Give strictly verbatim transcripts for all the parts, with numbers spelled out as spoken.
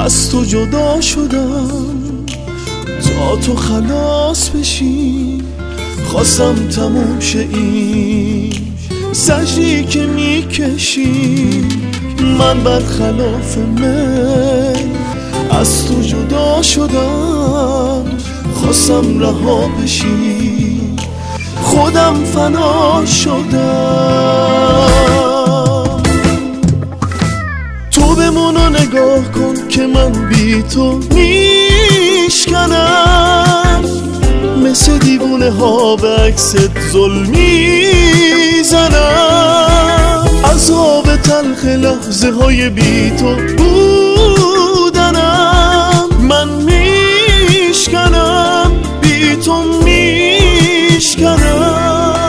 از تو جدا شدم تا تو خلاص بشی، خواستم تموم شه این زجری که میکشی. من برخلاف من از تو جدا شدم، خواستم رها بشی، خودم فنا شدم. تو بمون و نگاه کن که من بی تو میشکنم، مثل دیوونه ها به عکست ظلم میزنم. عذاب تلخ لحظه های بی تو بودنم، من میشکنم بی تو میشکنم.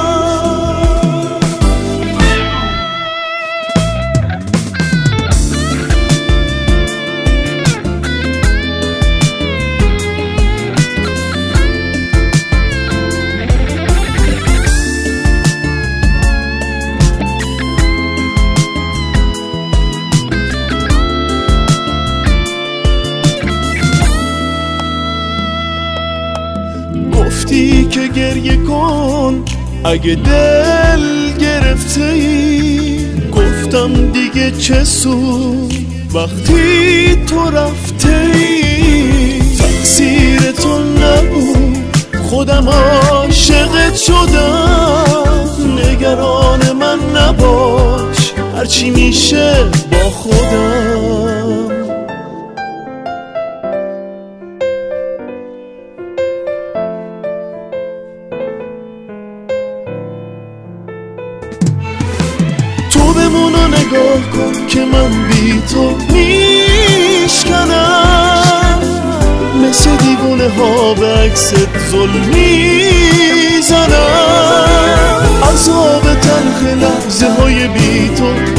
گفتی که گریه کن اگه دل گرفته ای، گفتم دیگه چه سود وقتی تو رفته ای. تقصیر تو نبود خودم عاشقت شدم، نگران من نباش هرچی میشه با خودم. بمون و نگاه کن که من بی تو میشکنم، مثل دیوونه ها به عکست ظلم میزنم. عذاب تلخ لحظه های بی تو